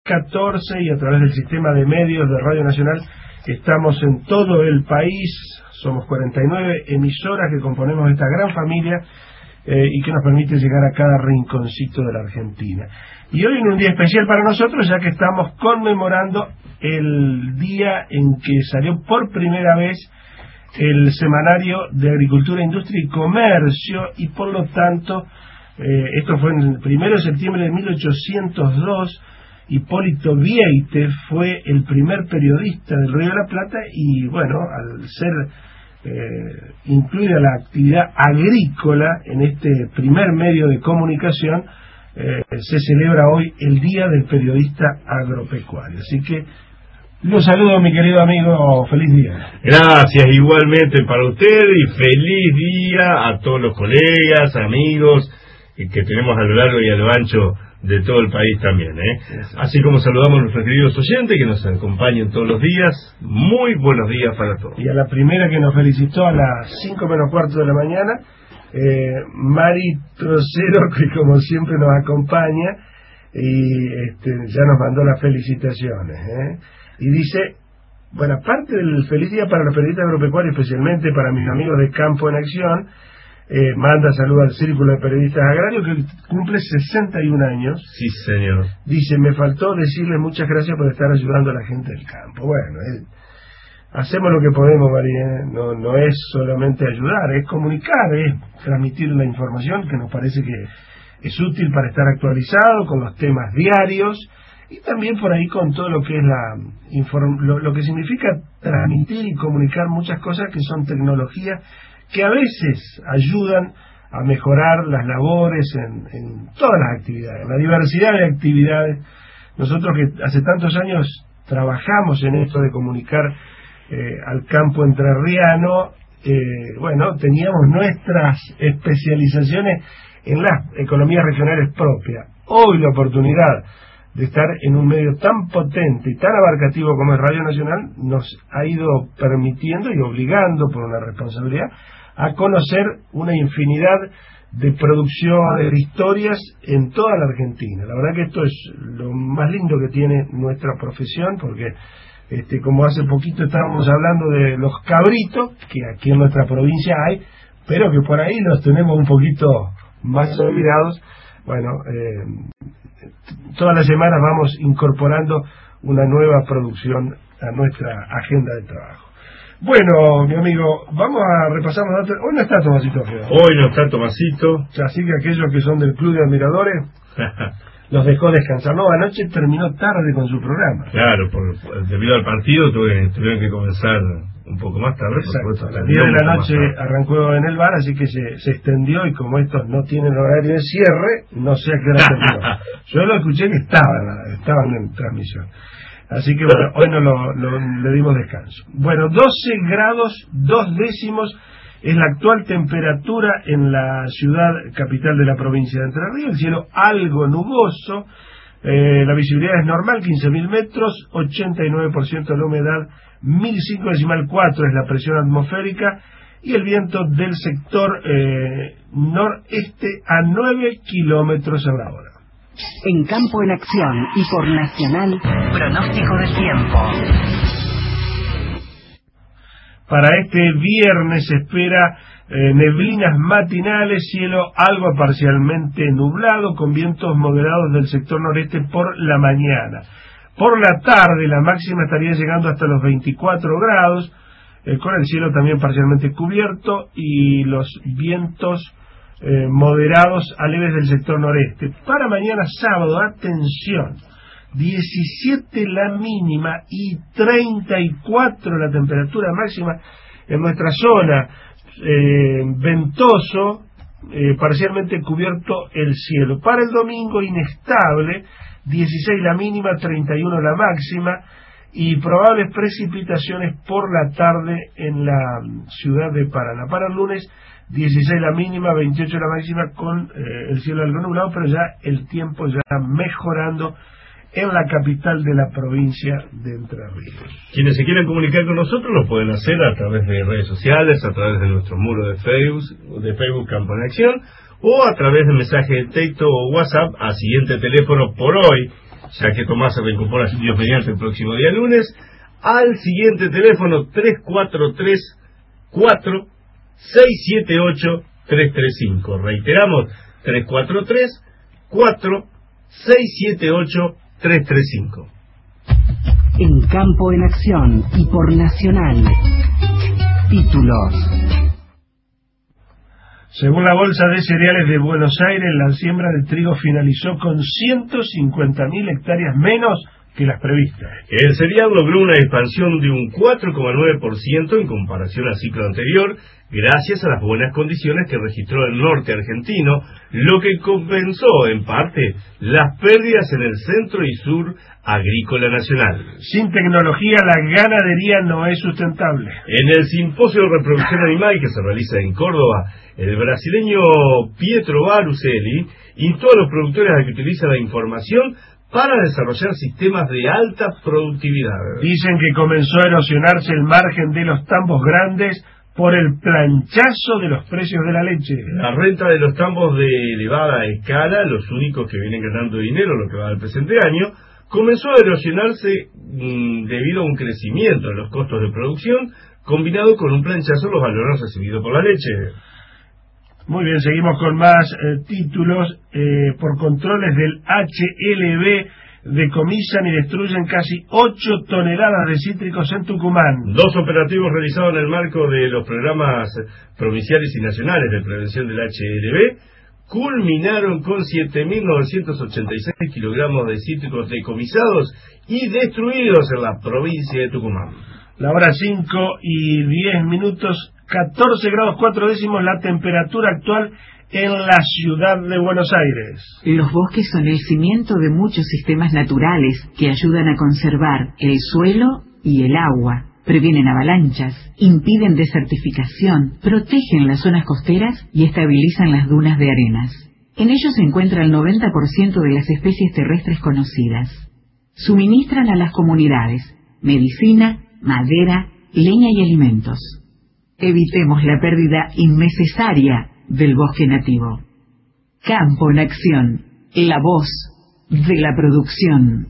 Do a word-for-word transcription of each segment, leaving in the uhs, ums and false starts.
catorce y a través del sistema de medios de Radio Nacional estamos en todo el país. Somos cuarenta y nueve emisoras que componemos esta gran familia eh, y que nos permite llegar a cada rinconcito de la Argentina. Y hoy en un día especial para nosotros, ya que estamos conmemorando el día en que salió por primera vez el Semanario de Agricultura, Industria y Comercio, y por lo tanto eh, esto fue en el primero de septiembre de mil ochocientos dos. Hipólito Vieite fue el primer periodista del Río de la Plata y bueno, al ser eh, incluida la actividad agrícola en este primer medio de comunicación, eh, se celebra hoy el Día del Periodista Agropecuario. Así que los saludo, mi querido amigo, feliz día. Gracias, igualmente para usted, y feliz día a todos los colegas, amigos que tenemos a lo largo y a lo ancho de todo el país también, ¿eh? Así como saludamos a nuestros queridos oyentes que nos acompañan todos los días. Muy buenos días para todos. Y a la primera que nos felicitó a las cinco menos cuarto de la mañana, eh, Mari Trocero, que como siempre nos acompaña y este, ya nos mandó las felicitaciones, ¿eh? Y dice, bueno, aparte del feliz día para los periodistas agropecuarios, especialmente para mis amigos de Campo en Acción, Eh, manda saludos al Círculo de Periodistas Agrarios, que cumple sesenta y un años. Sí, señor. Dice, me faltó decirle muchas gracias por estar ayudando a la gente del campo. Bueno, eh, hacemos lo que podemos, María. No, no es solamente ayudar, es comunicar, es transmitir la información que nos parece que es útil para estar actualizado con los temas diarios y también por ahí con todo lo que es la inform lo, lo que significa transmitir y comunicar muchas cosas que son tecnologías que a veces ayudan a mejorar las labores en, en todas las actividades, la diversidad de actividades. Nosotros que hace tantos años trabajamos en esto de comunicar eh, al campo entrerriano, eh, bueno, teníamos nuestras especializaciones en las economías regionales propias. Hoy la oportunidad de estar en un medio tan potente y tan abarcativo como es Radio Nacional nos ha ido permitiendo y obligando por una responsabilidad a conocer una infinidad de producciones, de historias en toda la Argentina. La verdad que esto es lo más lindo que tiene nuestra profesión, porque este, como hace poquito estábamos hablando de los cabritos, que aquí en nuestra provincia hay, pero que por ahí los tenemos un poquito más olvidados. Bueno, eh, todas las semanas vamos incorporando una nueva producción a nuestra agenda de trabajo. Bueno, mi amigo, vamos a repasar los datos. Hoy no está Tomasito Ojeda. Hoy no está Tomasito. Así que aquellos que son del Club de Admiradores los dejó descansar. No, anoche terminó tarde con su programa. Claro, por, debido al partido tuve, tuvieron que comenzar un poco más tarde. Exacto, a las diez de la noche arrancó en el bar, así que se, se extendió, y como estos no tienen horario de cierre, no sé a qué hora terminó. Yo lo escuché que estaban, estaban en transmisión. Así que bueno, hoy no lo, lo, le dimos descanso. Bueno, doce grados, dos décimos es la actual temperatura en la ciudad capital de la provincia de Entre Ríos. El cielo algo nuboso, eh, la visibilidad es normal, quince mil metros, ochenta y nueve por ciento de la humedad, mil cinco decimal cuatro es la presión atmosférica, y el viento del sector eh, noreste a nueve kilómetros a la hora. En Campo en Acción y por Nacional, pronóstico del tiempo. Para este viernes se espera eh, neblinas matinales, cielo algo parcialmente nublado, con vientos moderados del sector noreste por la mañana. Por la tarde la máxima estaría llegando hasta los veinticuatro grados, eh, con el cielo también parcialmente cubierto y los vientos Eh, moderados a leves del sector noreste. Para mañana sábado, atención, diecisiete la mínima y treinta y cuatro la temperatura máxima en nuestra zona, eh, ventoso, eh, parcialmente cubierto el cielo. Para el domingo inestable, dieciséis la mínima, treinta y uno la máxima, y probables precipitaciones por la tarde en la ciudad de Paraná. Para el lunes, dieciséis la mínima, veintiocho la máxima, con eh, el cielo algo nublado, pero ya el tiempo ya mejorando en la capital de la provincia de Entre Ríos. Quienes se quieran comunicar con nosotros lo pueden hacer a través de redes sociales, a través de nuestro muro de Facebook, de Facebook Campo en Acción, o a través de mensaje de texto o WhatsApp a siguiente teléfono por hoy, ya que Tomás se reincorpora, Dios mediante, el próximo día lunes, al siguiente teléfono tres cuatro tres, cuatro seis siete ocho, tres tres cinco. Reiteramos, tres cuatro tres, cuatro seis siete ocho, tres tres cinco. En Campo en Acción y por Nacional. Títulos. Según la Bolsa de Cereales de Buenos Aires, la siembra de trigo finalizó con ciento cincuenta mil hectáreas menos que las previstas. El cereal logró una expansión de un cuatro coma nueve por ciento en comparación al ciclo anterior, gracias a las buenas condiciones que registró el norte argentino, lo que compensó en parte las pérdidas en el centro y sur agrícola nacional. Sin tecnología la ganadería no es sustentable. En el simposio de reproducción animal que se realiza en Córdoba, el brasileño Pietro Baruselli instó a los productores a que utilicen la información para desarrollar sistemas de alta productividad. Dicen que comenzó a erosionarse el margen de los tambos grandes por el planchazo de los precios de la leche. La renta de los tambos de elevada escala, los únicos que vienen ganando dinero lo que va del presente año, comenzó a erosionarse mmm, debido a un crecimiento en los costos de producción, combinado con un planchazo en los valores recibidos por la leche. Muy bien, seguimos con más eh, títulos. Eh, por controles del H L B decomisan y destruyen casi ocho toneladas de cítricos en Tucumán. Dos operativos realizados en el marco de los programas provinciales y nacionales de prevención del H L B culminaron con siete mil novecientos ochenta y seis kilogramos de cítricos decomisados y destruidos en la provincia de Tucumán. La hora cinco y diez minutos, catorce grados cuatro décimos la temperatura actual en la ciudad de Buenos Aires. Los bosques son el cimiento de muchos sistemas naturales que ayudan a conservar el suelo y el agua, previenen avalanchas, impiden desertificación, protegen las zonas costeras y estabilizan las dunas de arenas. En ellos se encuentra el noventa por ciento de las especies terrestres conocidas. Suministran a las comunidades medicina, madera, leña y alimentos. Evitemos la pérdida innecesaria del bosque nativo. Campo en Acción, la voz de la producción.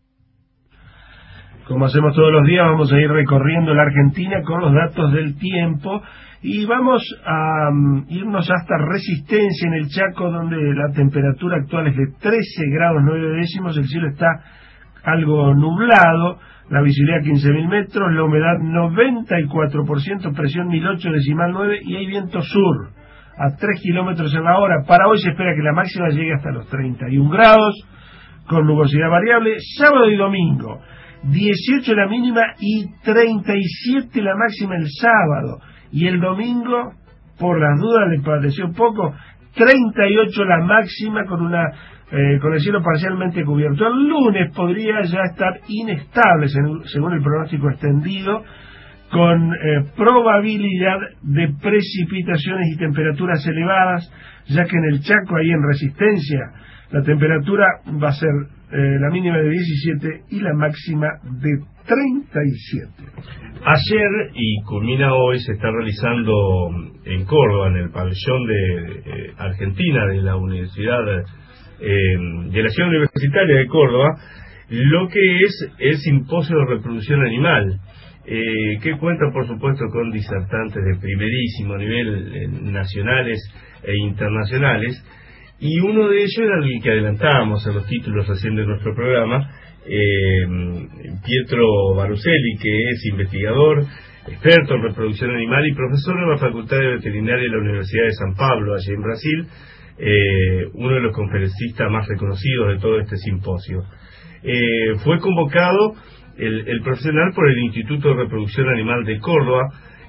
Como hacemos todos los días, vamos a ir recorriendo la Argentina con los datos del tiempo y vamos a um, irnos hasta Resistencia, en el Chaco, donde la temperatura actual es de trece grados nueve décimos, el cielo está algo nublado, la visibilidad quince mil metros, la humedad noventa y cuatro por ciento, presión mil ocho decimal nueve y hay viento sur a tres kilómetros en la hora. Para hoy se espera que la máxima llegue hasta los treinta y un grados, con nubosidad variable. Sábado y domingo, dieciocho la mínima y treinta y siete la máxima el sábado. Y el domingo, por las dudas, le pareció poco, treinta y ocho la máxima con una eh, con el cielo parcialmente cubierto. El lunes podría ya estar inestable, según el pronóstico extendido, con eh, probabilidad de precipitaciones y temperaturas elevadas, ya que en el Chaco, ahí en Resistencia, la temperatura va a ser eh, la mínima de diecisiete y la máxima de treinta y siete. Ayer y culmina hoy se está realizando en Córdoba, en el pabellón de eh, Argentina de la Universidad eh, de la Ciudad Universitaria de Córdoba, lo que es el simposio de reproducción animal. Eh, que cuenta por supuesto con disertantes de primerísimo nivel eh, nacionales e internacionales, y uno de ellos era el que adelantábamos en los títulos recién de nuestro programa, eh, Pietro Baruselli, que es investigador, experto en reproducción animal y profesor en la Facultad de Veterinaria de la Universidad de San Pablo, allí en Brasil, eh, uno de los conferencistas más reconocidos de todo este simposio. Eh, fue convocado El, el profesional por el Instituto de Reproducción Animal de Córdoba,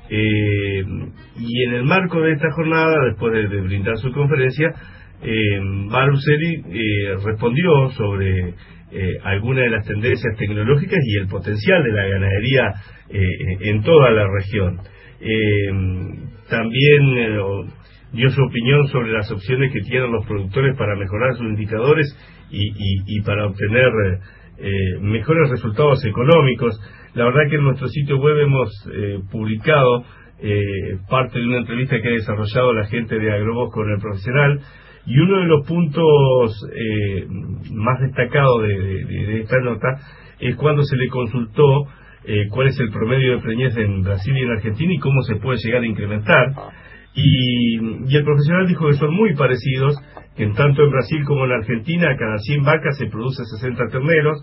eh, y en el marco de esta jornada, después de, de brindar su conferencia, eh, Baruselli eh, respondió sobre eh, algunas de las tendencias tecnológicas y el potencial de la ganadería eh, en toda la región. Eh, también eh, dio su opinión sobre las opciones que tienen los productores para mejorar sus indicadores y, y, y para obtener eh, Eh, mejores resultados económicos. La verdad que en nuestro sitio web hemos eh, publicado eh, parte de una entrevista que ha desarrollado la gente de Agrobos con el profesional, Y uno de los puntos eh, más destacados de, de, de esta nota es cuando se le consultó eh, cuál es el promedio de preñez en Brasil y en Argentina y cómo se puede llegar a incrementar. Y, y el profesional dijo que son muy parecidos, que en tanto en Brasil como en Argentina cada cien vacas se produce sesenta terneros,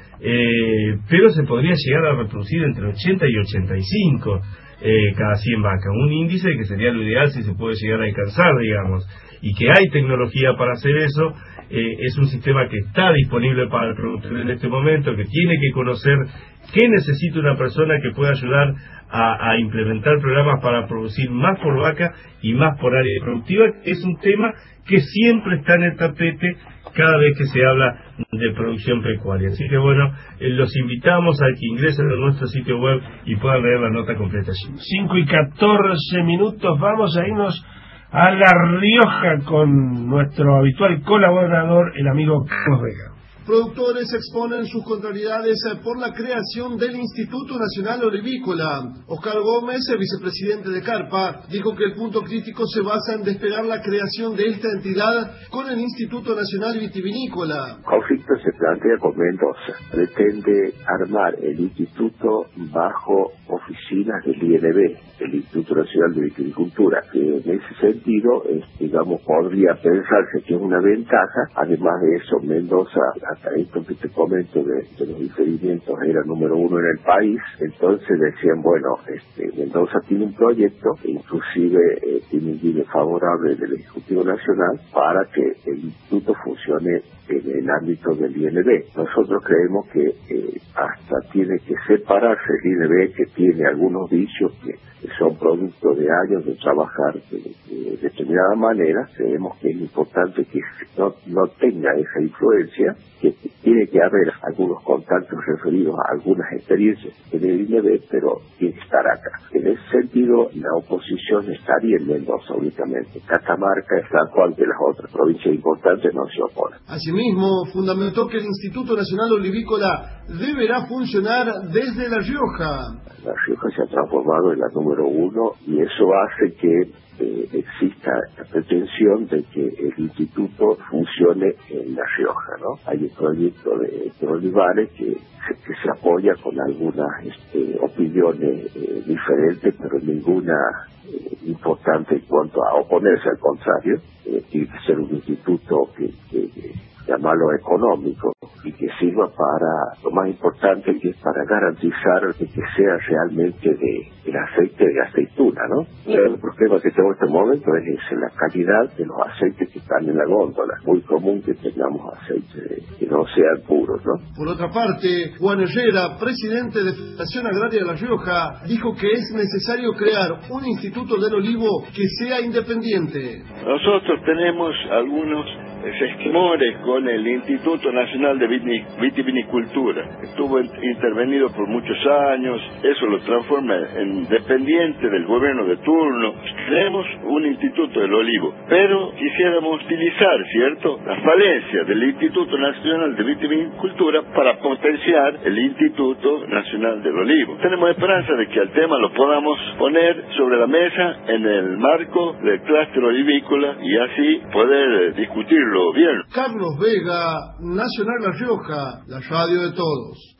eh, pero se podría llegar a reproducir entre ochenta y ochenta y cinco eh, cada cien vacas, un índice que sería lo ideal si se puede llegar a alcanzar, digamos, y que hay tecnología para hacer eso. Eh, es un sistema que está disponible para el productor en este momento, que tiene que conocer qué necesita una persona que pueda ayudar a, a implementar programas para producir más por vaca y más por área productiva. Es un tema que siempre está en el tapete cada vez que se habla de producción pecuaria. Así que bueno, eh, los invitamos a que ingresen a nuestro sitio web y puedan leer la nota completa allí. cinco y catorce minutos, vamos a irnos a La Rioja con nuestro habitual colaborador, el amigo Carlos Vega. Productores exponen sus contrariedades por la creación del Instituto Nacional Olivícola. Oscar Gómez, vicepresidente de Carpa, dijo que el punto crítico se basa en despegar la creación de esta entidad con el Instituto Nacional Vitivinícola. El conflicto se plantea con Mendoza. Pretende armar el instituto bajo oficinas del I N B, el Instituto Nacional de Viticultura, que en ese sentido, es, digamos, podría pensarse que es una ventaja. Además de eso, Mendoza, hasta esto que te comento de, de los diferimientos, era número uno en el país. Entonces decían, bueno, este, Mendoza tiene un proyecto, inclusive eh, tiene un guía favorable del Ejecutivo Nacional para que el instituto funcione en el ámbito del I N B. Nosotros creemos que eh, hasta tiene que separarse el I N B, que tiene algunos vicios que son producto de años de trabajar de, de determinada manera. Creemos que es importante que no, no tenga esa influencia, que tiene que haber algunos contactos referidos a algunas experiencias en el I N B, pero tiene que estar acá. En ese sentido, la oposición estaría en Mendoza únicamente. Catamarca, San Juan, de las otras provincias importantes no se oponen. Asimismo, fundamentó que el Instituto Nacional Olivícola deberá funcionar desde La Rioja. La Rioja se ha transformado en la número uno y eso hace que eh, exista la pretensión de que el instituto funcione en La Rioja, ¿no? Hay un proyecto de, de Olivares que, que se apoya con algunas este, opiniones eh, diferentes, pero ninguna eh, importante en cuanto a oponerse. Al contrario, eh, tiene que ser un instituto que, que, que llamarlo económico y que sirva para lo más importante, que es para garantizar que sea realmente de el aceite de aceituna, ¿no? El problema que tengo en este momento es, es la calidad de los aceites que están en la góndola. Es muy común que tengamos aceites que no sean puros, ¿no? Por otra parte, Juan Herrera, presidente de Federación Agraria de La Rioja, dijo que es necesario crear un instituto del olivo que sea independiente. Nosotros tenemos algunos resquemores con el Instituto Nacional de Vitivinicultura. Estuvo intervenido por muchos años, eso lo transforma en dependiente del gobierno de turno. Tenemos un Instituto del Olivo, pero quisiéramos utilizar, ¿cierto?, las falencias del Instituto Nacional de Vitivinicultura para potenciar el Instituto Nacional del Olivo. Tenemos esperanza de que el tema lo podamos poner sobre la mesa en el marco del clúster olivícola y así poder discutirlo bien. Carlos Vega, Nacional La Rioja, la radio de todos.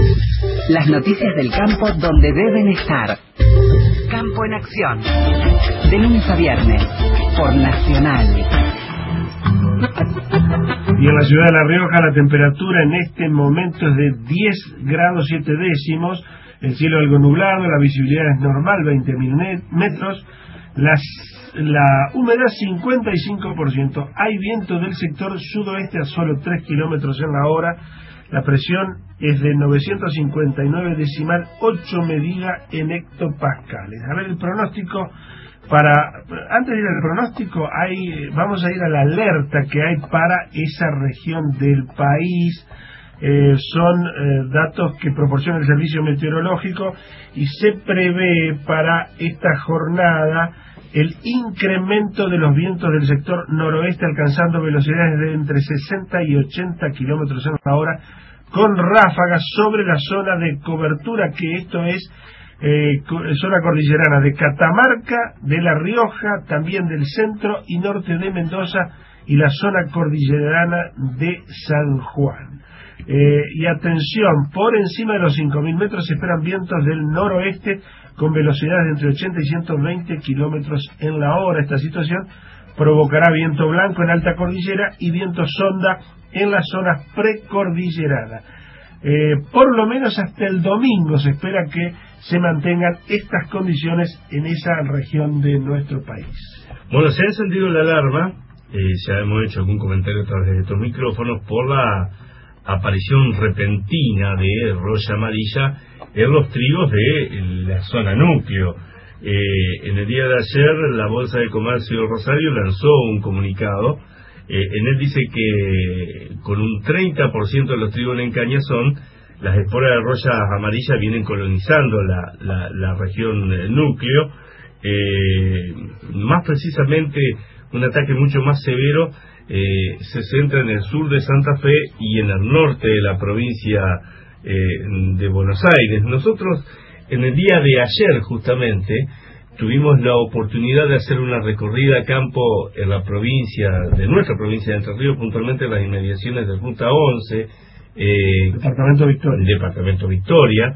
Las noticias del campo donde deben estar. Campo en Acción. De lunes a viernes, por Nacional. Y en la ciudad de La Rioja la temperatura en este momento es de diez grados siete décimos, el cielo algo nublado, la visibilidad es normal, veinte mil metros, las, la humedad cincuenta y cinco por ciento, hay viento del sector sudoeste a solo tres kilómetros en la hora, la presión es de novecientos cincuenta y nueve decimal ocho medida en hectopascales. A ver, el pronóstico para, antes de ir al pronóstico, hay, vamos a ir a la alerta que hay para esa región del país. Eh, son eh, datos que proporciona el Servicio Meteorológico y se prevé para esta jornada el incremento de los vientos del sector noroeste alcanzando velocidades de entre sesenta y ochenta kilómetros en la hora con ráfagas sobre la zona de cobertura, que esto es eh, zona cordillerana de Catamarca, de La Rioja, también del centro y norte de Mendoza y la zona cordillerana de San Juan. Eh, y atención, por encima de los cinco mil metros se esperan vientos del noroeste con velocidades de entre ochenta y ciento veinte kilómetros en la hora. Esta situación provocará viento blanco en alta cordillera y viento sonda en las zonas precordilleranas. Eh, por lo menos hasta el domingo se espera que se mantengan estas condiciones en esa región de nuestro país. Bueno, se ha encendido la alarma, eh, ya hemos hecho algún comentario a través de estos micrófonos, por la aparición repentina de roya amarilla en los trigos de la zona núcleo. Eh, en el día de ayer la Bolsa de Comercio de Rosario lanzó un comunicado. Eh, en él dice que con un treinta por ciento de los trigos en Encañazón, las esporas de roya amarilla vienen colonizando la, la, la región eh, núcleo. Eh, más precisamente, un ataque mucho más severo eh, se centra en el sur de Santa Fe y en el norte de la provincia eh, de Buenos Aires. Nosotros, en el día de ayer justamente, tuvimos la oportunidad de hacer una recorrida a campo en la provincia, de nuestra provincia de Entre Ríos, puntualmente en las inmediaciones de Ruta once, eh, Departamento Victoria. Departamento Victoria,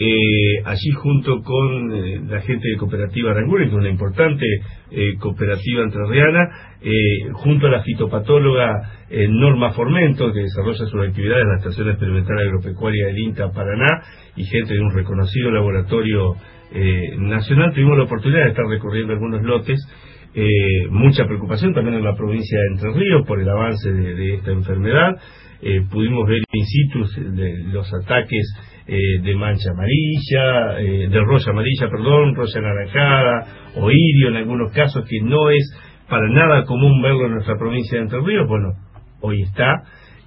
eh, allí junto con eh, la gente de Cooperativa Aranguren, que es una importante eh, cooperativa entrerriana, eh, junto a la fitopatóloga eh, Norma Formento, que desarrolla sus actividades en la Estación Experimental Agropecuaria del INTA Paraná, y gente de un reconocido laboratorio eh, nacional. Tuvimos la oportunidad de estar recorriendo algunos lotes. Eh, mucha preocupación también en la provincia de Entre Ríos por el avance de, de esta enfermedad. Eh, pudimos ver in situ de los ataques eh, de mancha amarilla, eh, de roya amarilla, perdón, roya anaranjada, o irio en algunos casos, que no es para nada común verlo en nuestra provincia de Entre Ríos. Bueno, hoy está.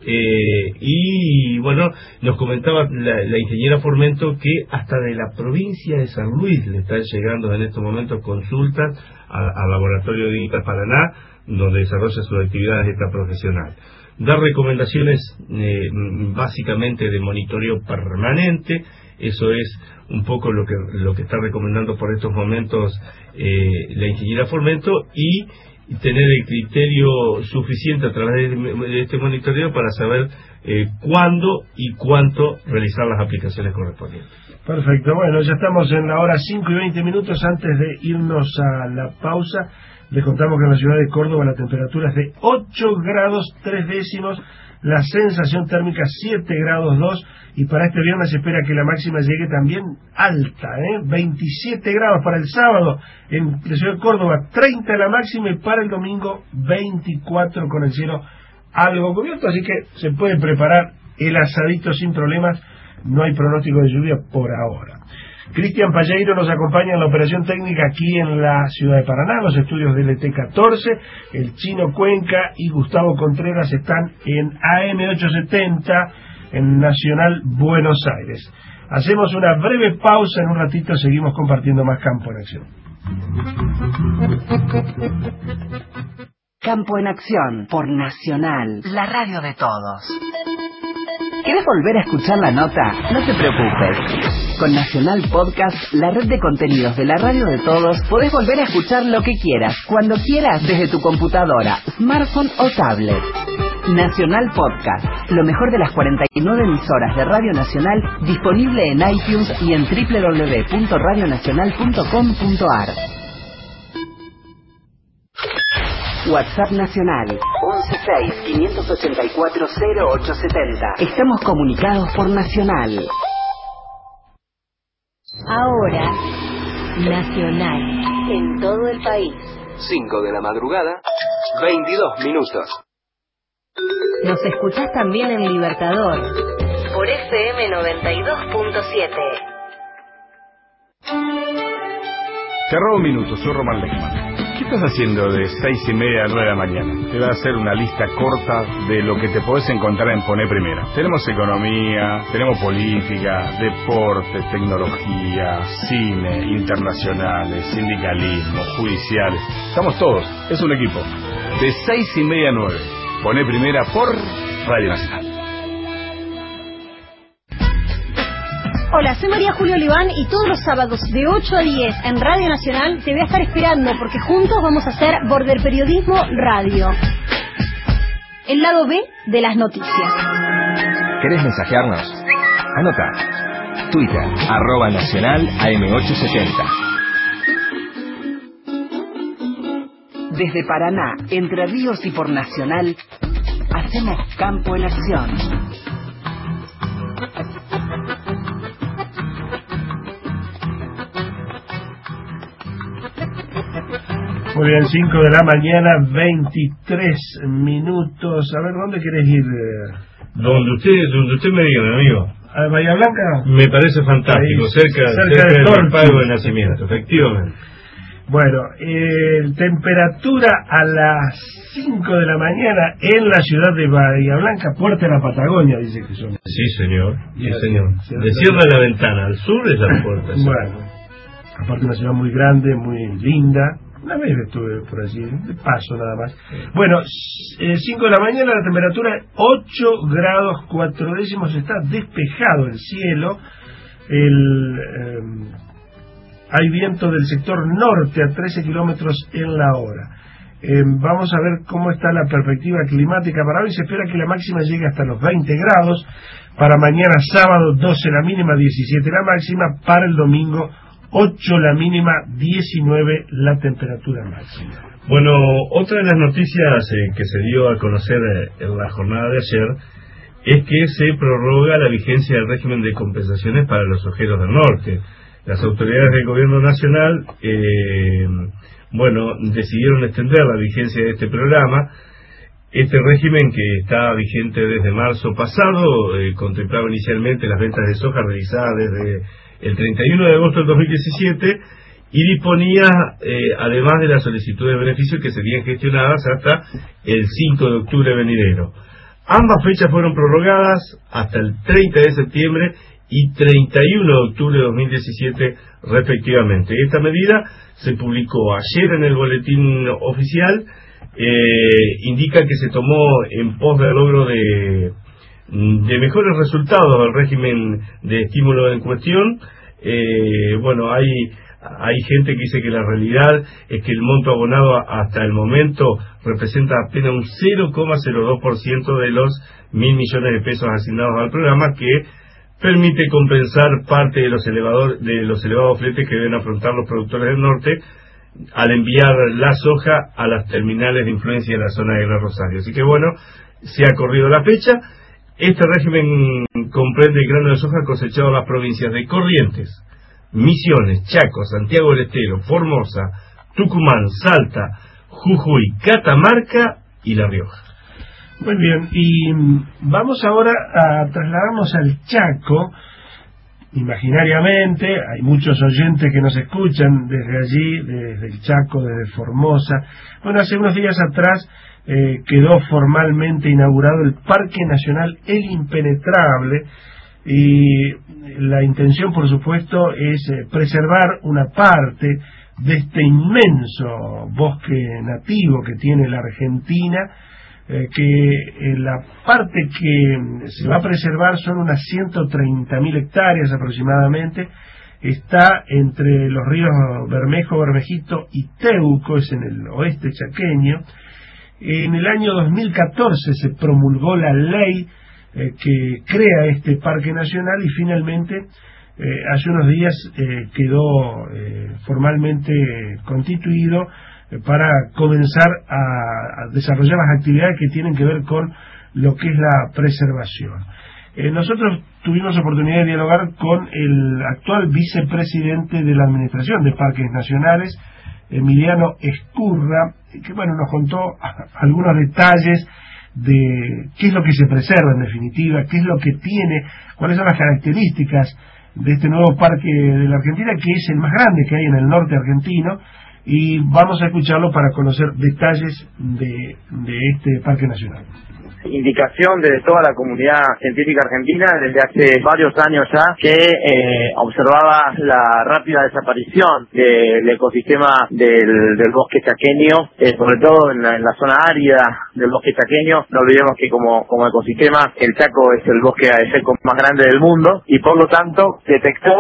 Eh, y bueno, nos comentaba la, la ingeniera Formento que hasta de la provincia de San Luis le están llegando en estos momentos consultas al laboratorio de INTA Paraná, donde desarrolla sus actividades esta profesional. Dar recomendaciones eh, básicamente de monitoreo permanente. Eso es un poco lo que lo que está recomendando por estos momentos eh, la ingeniera Formento, y tener el criterio suficiente a través de este monitoreo para saber eh, cuándo y cuánto realizar las aplicaciones correspondientes. Perfecto, bueno, ya estamos en la hora cinco y veinte minutos. Antes de irnos a la pausa, les contamos que en la ciudad de Córdoba la temperatura es de ocho grados tres décimos, la sensación térmica siete grados dos, y para este viernes se espera que la máxima llegue también alta, ¿eh? veintisiete grados para el sábado en la ciudad de Córdoba, treinta la máxima, y para el domingo veinticuatro con el cielo algo cubierto, así que se puede preparar el asadito sin problemas. No hay pronóstico de lluvia por ahora. Cristian Palleiro nos acompaña en la operación técnica aquí en la ciudad de Paraná, los estudios de L T catorce, el Chino Cuenca y Gustavo Contreras están en A M ochocientos setenta en Nacional Buenos Aires. Hacemos una breve pausa, en un ratito seguimos compartiendo más Campo en Acción. Campo en Acción por Nacional, la radio de todos. ¿Querés volver a escuchar la nota? No te preocupes. Con Nacional Podcast, la red de contenidos de la radio de todos, podés volver a escuchar lo que quieras, cuando quieras, desde tu computadora, smartphone o tablet. Nacional Podcast, lo mejor de las cuarenta y nueve emisoras de Radio Nacional, disponible en iTunes y en doble u doble u doble u punto radio nacional punto com punto a r. WhatsApp Nacional once seis, quinientos ochenta y cuatro, cero ocho setenta. Estamos comunicados por Nacional. Ahora, Nacional, en todo el país. cinco de la madrugada, veintidós minutos. Nos escuchás también en Libertador, por F M noventa y dos punto siete. Te robo un minuto, soy Román Lechman. ¿Qué estás haciendo de seis y media a nueve de la mañana? Te voy a hacer una lista corta de lo que te podés encontrar en Poné Primera. Tenemos economía, tenemos política, deporte, tecnología, cine, internacionales, sindicalismo, judiciales. Estamos todos, es un equipo. De seis y media a nueve. Poné Primera por Radio Nacional. Hola, soy María Julio Oliván y todos los sábados de ocho a diez en Radio Nacional te voy a estar esperando porque juntos vamos a hacer Border Periodismo Radio. el lado B de las noticias. ¿Querés mensajearnos? Anota. Twitter, arroba nacional A M ochocientos setenta. Desde Paraná, Entre Ríos y por Nacional, hacemos Campo en Acción. Muy bien, cinco de la mañana, veintitrés minutos. A ver, ¿dónde querés ir? Donde usted, donde usted me diga, mi amigo. ¿A Bahía Blanca? Me parece fantástico, Ahí, cerca, cerca, cerca de del pago de nacimiento, efectivamente. Bueno, eh, temperatura a las cinco de la mañana en la ciudad de Bahía Blanca, puerta de la Patagonia, dice que son. Sí, señor, sí, Ya, señor. sí, Le sí. cierra la ventana, al sur es la puerta. ¿Sí? Bueno, aparte una ciudad muy grande, muy linda. Una vez estuve por allí, de paso nada más. Bueno, cinco de la mañana, la temperatura ocho grados cuatro décimos, está despejado el cielo. El, eh, hay viento del sector norte a trece kilómetros en la hora. Eh, vamos a ver cómo está la perspectiva climática para hoy. Se espera que la máxima llegue hasta los veinte grados. Para mañana sábado, doce la mínima, diecisiete la máxima. Para el domingo, ocho la mínima, diecinueve la temperatura máxima. Bueno, otra de las noticias eh, que se dio a conocer eh, en la jornada de ayer es que se prorroga la vigencia del régimen de compensaciones para los ojeros del norte. Las autoridades del gobierno nacional, eh, bueno, decidieron extender la vigencia de este programa. Este régimen, que está vigente desde marzo pasado, eh, contemplaba inicialmente las ventas de soja realizadas desde el treinta y uno de agosto del dos mil diecisiete y disponía, eh, además de las solicitudes de beneficio que serían gestionadas hasta el cinco de octubre venidero. Ambas fechas fueron prorrogadas hasta el treinta de septiembre y treinta y uno de octubre de dos mil diecisiete respectivamente. Esta medida se publicó ayer en el boletín oficial, eh, indica que se tomó en pos del logro de de mejores resultados del régimen de estímulo en cuestión. Eh, bueno, hay hay gente que dice que la realidad es que el monto abonado hasta el momento representa apenas un cero coma cero dos por ciento de los mil millones de pesos asignados al programa, que permite compensar parte de los elevador, de los elevados fletes que deben afrontar los productores del norte al enviar la soja a las terminales de influencia de la zona de Gran Rosario. Así que bueno, se ha corrido la fecha. Este régimen comprende el grano de soja cosechado en las provincias de Corrientes, Misiones, Chaco, Santiago del Estero, Formosa, Tucumán, Salta, Jujuy, Catamarca y La Rioja. Muy bien, y vamos ahora a trasladarnos al Chaco. Imaginariamente, hay muchos oyentes que nos escuchan desde allí, desde el Chaco, desde Formosa. Bueno, hace unos días atrás eh, quedó formalmente inaugurado el Parque Nacional El Impenetrable, y la intención, por supuesto, es eh, preservar una parte de este inmenso bosque nativo que tiene la Argentina, eh, que eh, la parte que se va a preservar son unas ciento treinta mil hectáreas aproximadamente. Está entre los ríos Bermejo, Bermejito y Teuco, es en el oeste chaqueño. En el año dos mil catorce se promulgó la ley eh, que crea este parque nacional, y finalmente eh, hace unos días eh, quedó eh, formalmente constituido eh, para comenzar a, a desarrollar las actividades que tienen que ver con lo que es la preservación. Eh, nosotros tuvimos oportunidad de dialogar con el actual vicepresidente de la Administración de Parques Nacionales, Emiliano Escurra, que bueno, nos contó algunos detalles de qué es lo que se preserva en definitiva, qué es lo que tiene, cuáles son las características de este nuevo parque de la Argentina, que es el más grande que hay en el norte argentino, y vamos a escucharlo para conocer detalles de, de este parque nacional. Indicación de toda la comunidad científica argentina desde hace varios años ya, que eh, observaba la rápida desaparición del ecosistema del, del bosque chaqueño, eh, sobre todo en la, en la zona árida del bosque chaqueño. No olvidemos que como, como ecosistema el Chaco es el bosque seco más grande del mundo, y por lo tanto detectó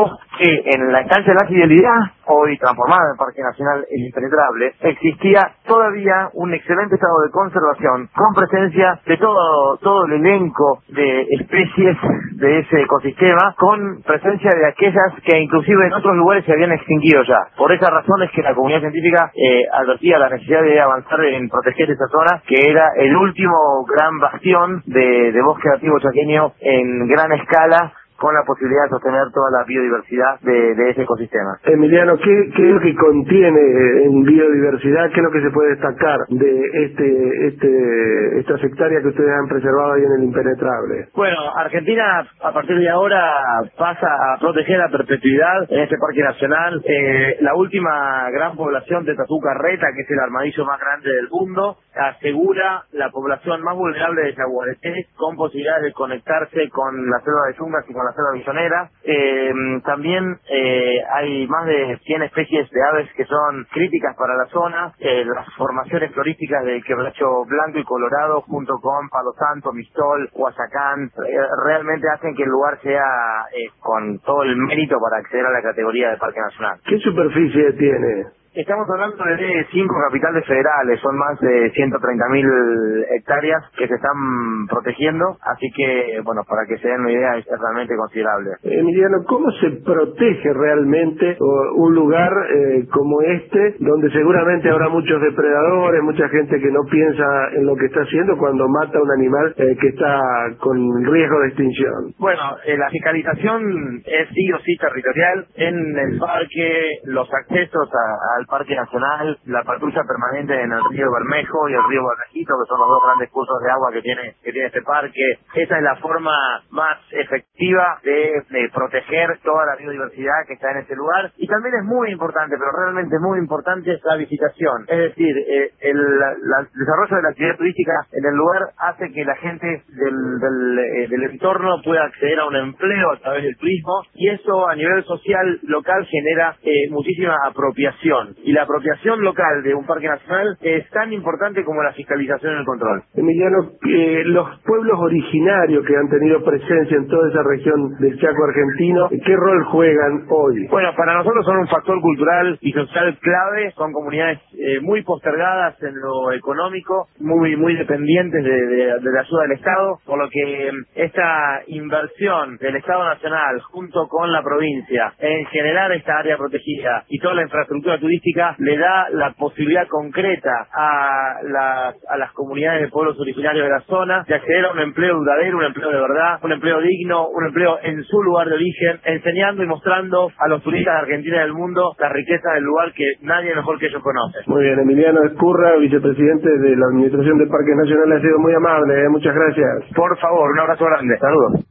que en la estancia de la Fidelidad, hoy transformada en Parque Nacional El Impenetrable, existía todavía un excelente estado de conservación, con presencia de todo, todo el elenco de especies de ese ecosistema, con presencia de aquellas que inclusive en otros lugares se habían extinguido ya. Por esa razón es que la comunidad científica eh, advertía la necesidad de avanzar en proteger esa zona, que era el último gran bastión de, de bosque nativo chaqueño en gran escala, con la posibilidad de sostener toda la biodiversidad de, de ese ecosistema. Emiliano, ¿qué, ¿qué es lo que contiene en biodiversidad? ¿Qué es lo que se puede destacar de este, este, estas hectáreas que ustedes han preservado ahí en el Impenetrable? Bueno, Argentina a partir de ahora pasa a proteger a perpetuidad en este parque nacional eh, la última gran población de tatú carreta, que es el armadillo más grande del mundo, asegura la población más vulnerable de jaguareté, con posibilidades de conectarse con la selva de yungas y con la selva bisonera. Eh, también eh, hay más de cien especies de aves que son críticas para la zona. Eh, las formaciones florísticas del quebracho blanco y colorado, junto con palo santo, mistol, huayacán, eh, realmente hacen que el lugar sea eh, con todo el mérito para acceder a la categoría de parque nacional. ¿Qué superficie tiene? Estamos hablando de cinco capitales federales, son más de ciento treinta mil hectáreas que se están protegiendo, así que, bueno, para que se den una idea, es realmente considerable. Emiliano, ¿cómo se protege realmente un lugar eh, como este, donde seguramente habrá muchos depredadores, mucha gente que no piensa en lo que está haciendo cuando mata a un animal eh, que está con riesgo de extinción? Bueno, eh, la fiscalización es sí o sí territorial. En el parque, los accesos a, a Parque Nacional, la patrulla permanente en el río Bermejo y el río Bermejito, que son los dos grandes cursos de agua que tiene que tiene este parque. Esa es la forma más efectiva de, de proteger toda la biodiversidad que está en este lugar. Y también es muy importante, pero realmente muy importante, la visitación. Es decir, eh, el la, la, desarrollo de la actividad turística en el lugar hace que la gente del, del, eh, del entorno pueda acceder a un empleo a través del turismo, y eso a nivel social local genera eh, muchísima apropiación. Y la apropiación local de un parque nacional es tan importante como la fiscalización y el control. Emiliano, eh, los pueblos originarios que han tenido presencia en toda esa región del Chaco argentino, ¿qué rol juegan hoy? Bueno, para nosotros son un factor cultural y social clave. Son comunidades eh, muy postergadas en lo económico, muy muy dependientes de, de, de la ayuda del Estado, por lo que esta inversión del Estado Nacional junto con la provincia en generar esta área protegida y toda la infraestructura turística le da la posibilidad concreta a las, a las comunidades de pueblos originarios de la zona de acceder a un empleo duradero, un empleo de verdad, un empleo digno, un empleo en su lugar de origen, enseñando y mostrando a los turistas de Argentina y del mundo la riqueza del lugar que nadie mejor que ellos conoce. Muy bien, Emiliano Ezcurra, vicepresidente de la Administración de Parques Nacionales, ha sido muy amable, ¿eh? Muchas gracias. Por favor, un abrazo grande, saludos.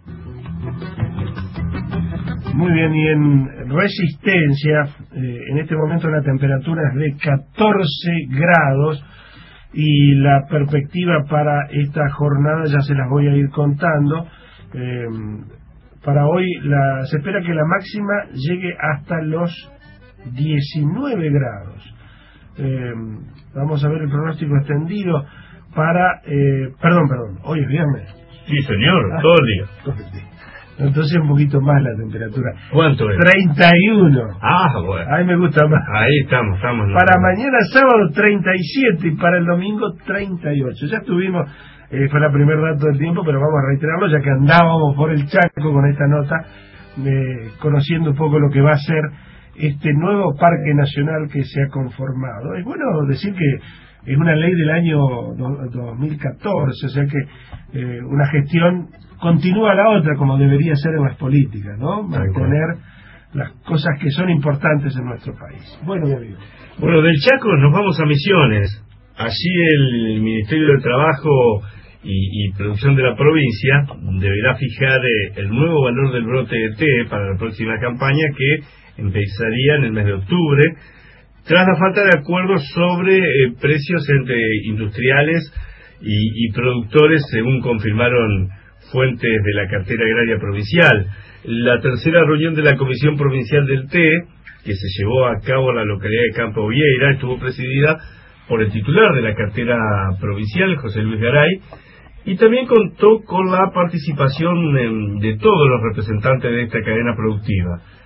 Muy bien, y en Resistencia, eh, en este momento la temperatura es de catorce grados y la perspectiva para esta jornada ya se las voy a ir contando. Eh, para hoy la, se espera que la máxima llegue hasta los diecinueve grados. Eh, vamos a ver el pronóstico extendido para... Eh, perdón, perdón, hoy es viernes. Sí, señor, ah, todo el día. Todo el día. Entonces un poquito más la temperatura. ¿Cuánto es? treinta y uno. Ah, bueno. A mí me gusta más. Ahí estamos, estamos. Para no. Mañana sábado treinta y siete y para el domingo treinta y ocho. Ya estuvimos, eh, fue la primer dato del tiempo, pero vamos a reiterarlo ya que andábamos por el Chaco con esta nota, eh, conociendo un poco lo que va a ser este nuevo parque nacional que se ha conformado. Es bueno decir que es una ley del año dos mil catorce, o sea que eh, una gestión continúa la otra, como debería ser en las políticas, ¿no? Mantener las cosas que son importantes en nuestro país. Bueno, mi amigo. Bueno, del Chaco nos vamos a Misiones. Allí el Ministerio de Trabajo y, y Producción de la provincia deberá fijar eh, el nuevo valor del brote de té para la próxima campaña, que empezaría en el mes de octubre, tras la falta de acuerdos sobre eh, precios entre industriales y, y productores, según confirmaron fuentes de la cartera agraria provincial. La tercera reunión de la Comisión Provincial del Té, que se llevó a cabo en la localidad de Campo Vieira, estuvo presidida por el titular de la cartera provincial, José Luis Garay, y también contó con la participación de todos los representantes de esta cadena productiva.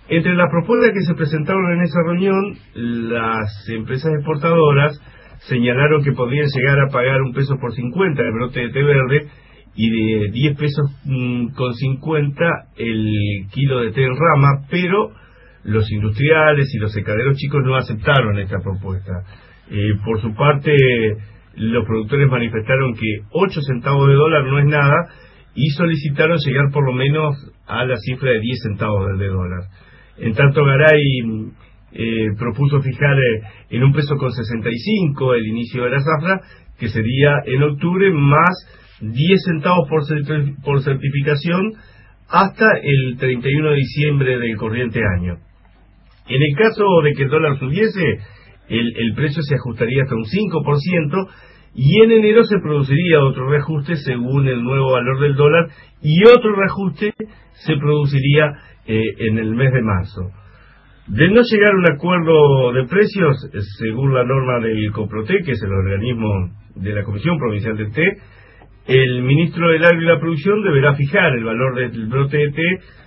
Entre las propuestas que se presentaron en esa reunión, las empresas exportadoras señalaron que podrían llegar a pagar un peso por cincuenta el brote de té verde y de diez pesos mmm, con cincuenta el kilo de té en rama, pero los industriales y los secaderos chicos no aceptaron esta propuesta. Eh, por su parte, los productores manifestaron que ocho centavos de dólar no es nada y solicitaron llegar por lo menos a la cifra de diez centavos de dólar. En tanto, Garay eh, propuso fijar eh, en un peso con sesenta y cinco el inicio de la zafra, que sería en octubre, más diez centavos por, certi- por certificación hasta el treinta y uno de diciembre del corriente año. En el caso de que el dólar subiese, el, el precio se ajustaría hasta un cinco por ciento y en enero se produciría otro reajuste según el nuevo valor del dólar y otro reajuste se produciría eh, en el mes de marzo. De no llegar a un acuerdo de precios, según la norma del COPROTÉ, que es el organismo de la Comisión Provincial del Té, el ministro del Agro y la Producción deberá fijar el valor del brote de té,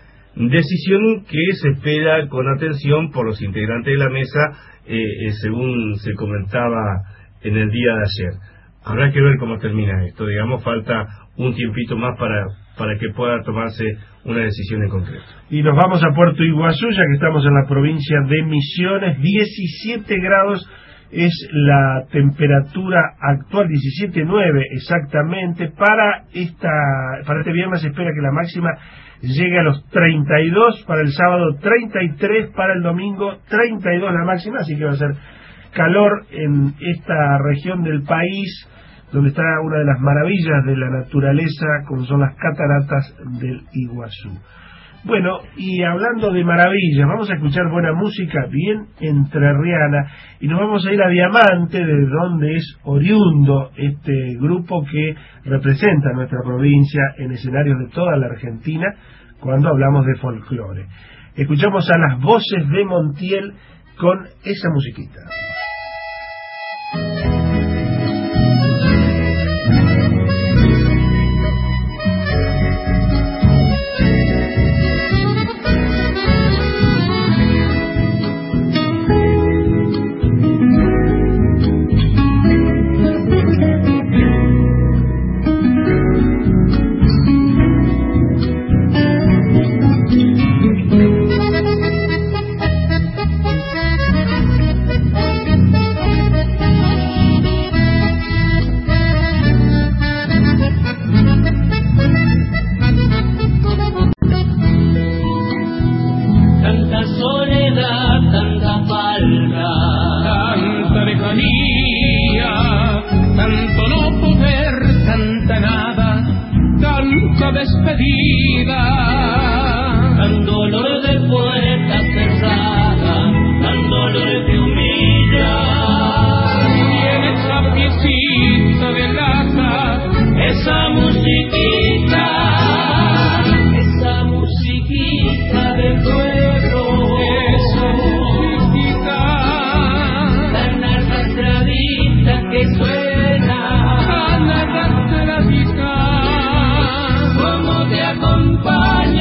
decisión que se espera con atención por los integrantes de la mesa, eh, eh, según se comentaba en el día de ayer. Habrá que ver cómo termina esto, digamos, falta un tiempito más para, para que pueda tomarse una decisión en concreto. Y nos vamos a Puerto Iguazú, ya que estamos en la provincia de Misiones. diecisiete grados es la temperatura actual, diecisiete punto nueve exactamente. Para esta para este viernes se espera que la máxima llegue a los treinta y dos, para el sábado treinta y tres, para el domingo treinta y dos la máxima, así que va a ser calor en esta región del país, donde está una de las maravillas de la naturaleza, como son las cataratas del Iguazú. Bueno, y hablando de maravillas, vamos a escuchar buena música bien entrerriana, y nos vamos a ir a Diamante, de donde es oriundo este grupo que representa a nuestra provincia en escenarios de toda la Argentina, cuando hablamos de folclore. Escuchamos a las voces de Montiel con esa musiquita. Acompaña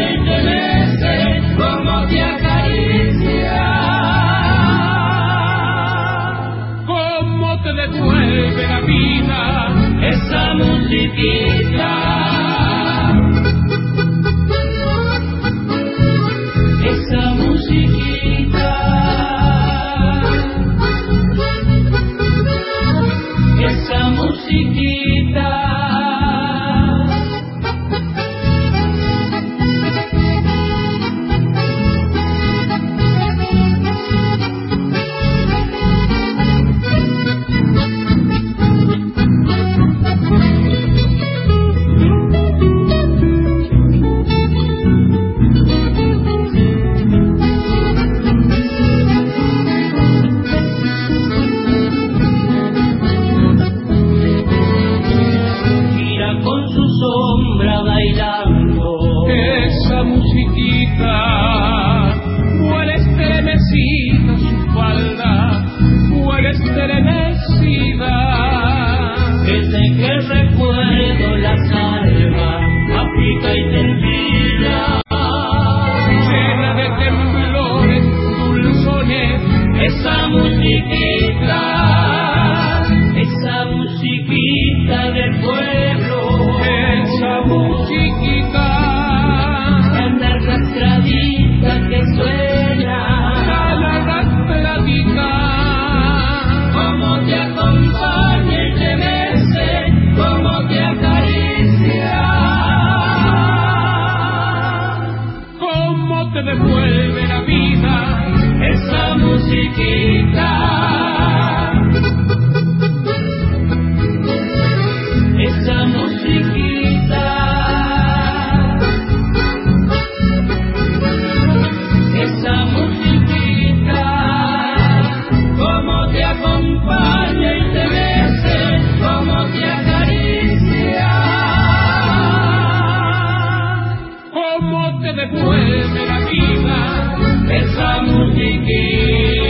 de la vida, esa musiquita.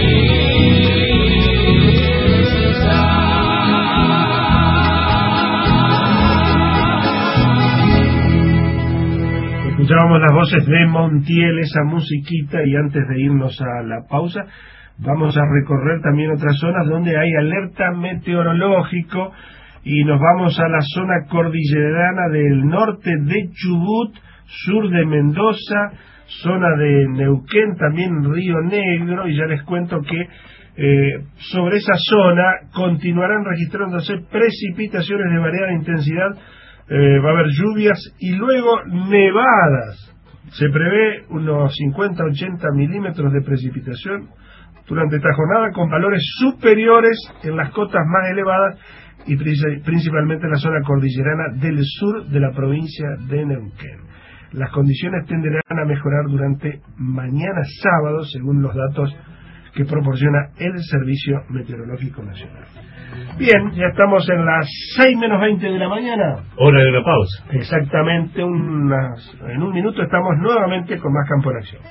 Escuchábamos las voces de Montiel, esa musiquita, y antes de irnos a la pausa, vamos a recorrer también otras zonas donde hay alerta meteorológico, y nos vamos a la zona cordillerana del norte de Chubut, sur de Mendoza, zona de Neuquén, también Río Negro, y ya les cuento que eh, sobre esa zona continuarán registrándose precipitaciones de variada intensidad. Eh, va a haber lluvias y luego nevadas. Se prevé unos cincuenta a ochenta milímetros de precipitación durante esta jornada, con valores superiores en las cotas más elevadas y principalmente en la zona cordillerana del sur de la provincia de Neuquén. Las condiciones tenderán a mejorar durante mañana sábado, según los datos que proporciona el Servicio Meteorológico Nacional. Bien, ya estamos en las seis menos veinte de la mañana. Hora de una pausa. Exactamente, unas, en un minuto estamos nuevamente con más Campo en Acción.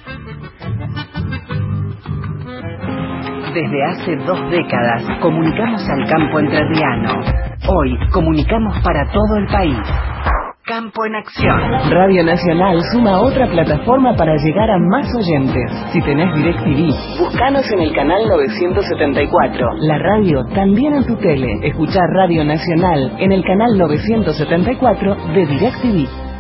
Desde hace dos décadas comunicamos al campo entrerriano. Hoy comunicamos para todo el país. Campo en Acción. Radio Nacional suma otra plataforma para llegar a más oyentes. Si tenés DirecTV, buscanos en el canal novecientos setenta y cuatro. La radio también en tu tele. Escuchá Radio Nacional en el canal novecientos setenta y cuatro de DirecTV.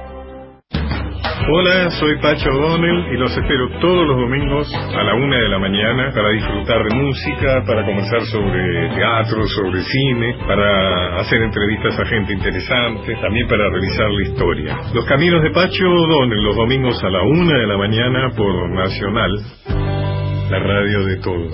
Hola, soy Pacho O'Donnell y los espero todos los domingos a la una de la mañana para disfrutar de música, para conversar sobre teatro, sobre cine, para hacer entrevistas a gente interesante, también para revisar la historia. Los Caminos de Pacho O'Donnell, los domingos a la una de la mañana por Nacional, la radio de todos.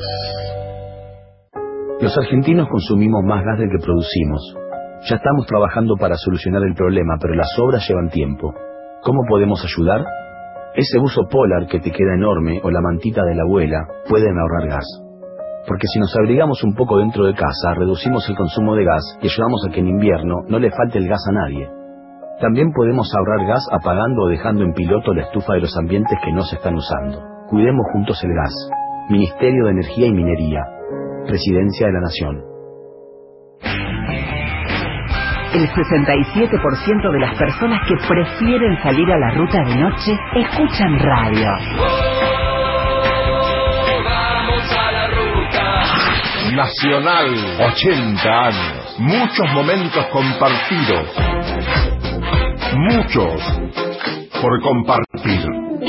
Los argentinos consumimos más gas del que producimos. Ya estamos trabajando para solucionar el problema, pero las obras llevan tiempo. ¿Cómo podemos ayudar? Ese buzo polar que te queda enorme o la mantita de la abuela pueden ahorrar gas. Porque si nos abrigamos un poco dentro de casa, reducimos el consumo de gas y ayudamos a que en invierno no le falte el gas a nadie. También podemos ahorrar gas apagando o dejando en piloto la estufa de los ambientes que no se están usando. Cuidemos juntos el gas. Ministerio de Energía y Minería. Presidencia de la Nación. El sesenta y siete por ciento de las personas que prefieren salir a la ruta de noche escuchan radio. Vamos a la ruta. Nacional, ochenta años. Muchos momentos compartidos. Muchos por compartir.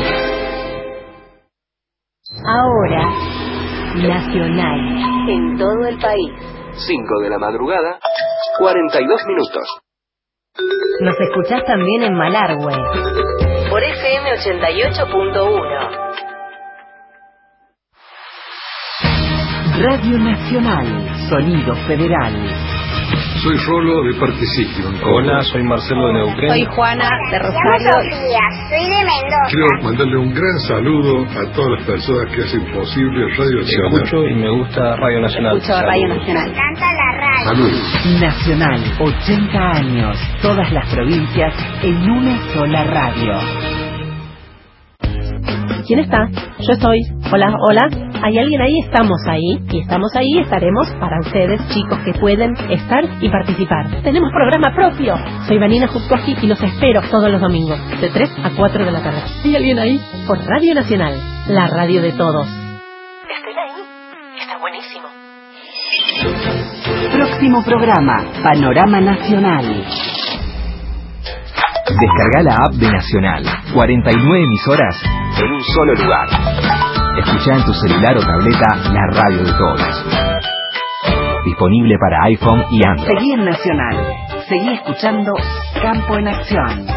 Ahora, Nacional, en todo el país. cinco de la madrugada, cuarenta y dos minutos. Nos escuchás también en Malargüe, por F M ochenta y ocho punto uno. Radio Nacional, Sonido Federal. Soy Rolo de Parque Ciclo. Hola, soy Marcelo de Neuquén. Soy Juana de Rosario. Soy de Mendoza. Quiero mandarle un gran saludo a todas las personas que hacen posible Radio Nacional. Escucho y me gusta Radio Nacional. Escucho Radio Nacional. Me encanta la radio. Salud. Nacional, ochenta años. Todas las provincias en una sola radio. ¿Quién está? Yo estoy. Hola, hola. ¿Hay alguien ahí? Estamos ahí. Y estamos ahí, estaremos para ustedes, chicos que pueden estar y participar. Tenemos programa propio. Soy Vanina Jutkowski y los espero todos los domingos, de tres a cuatro de la tarde. ¿Hay alguien ahí? Por Radio Nacional, la radio de todos. ¿Estén ahí? Está buenísimo. Próximo programa, Panorama Nacional. Descarga la app de Nacional. cuarenta y nueve emisoras en un solo lugar. Escuchá en tu celular o tableta la radio de todos. Disponible para iPhone y Android. Seguí en Nacional. Seguí escuchando Campo en Acción.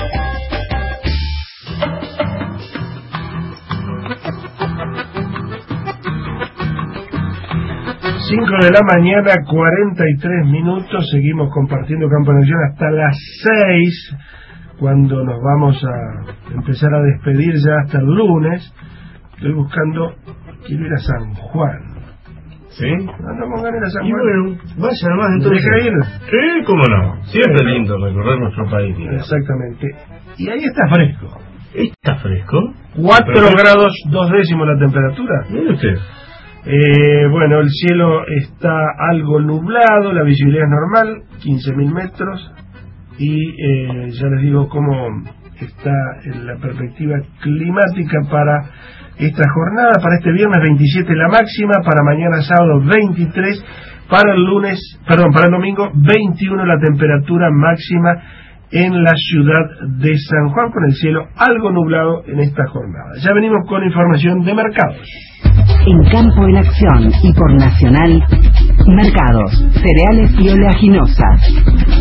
cinco de la mañana, cuarenta y tres minutos. Seguimos compartiendo Campo en Acción hasta las seis, cuando nos vamos a empezar a despedir ya hasta el lunes. Estoy buscando, quiero ir a San Juan. ¿Sí? Andamos a ir a San y Juan. bueno, vaya nomás entonces. ¿Deja ir? Sí, cómo no. Siempre sí, lindo recorrer nuestro país. Digamos. Exactamente. Y ahí está fresco. Está fresco. cuatro grados dos décimos la temperatura. Mire usted. Eh, bueno, el cielo está algo nublado, la visibilidad es normal, quince mil metros, y eh, ya les digo cómo está en la perspectiva climática para esta jornada. Para este viernes veintisiete la máxima, para mañana sábado veintitrés, para el lunes, perdón, para el domingo veintiuno la temperatura máxima en la ciudad de San Juan, con el cielo algo nublado en esta jornada. Ya venimos con información de mercados. En Campo en Acción y por Nacional, mercados, cereales y oleaginosas.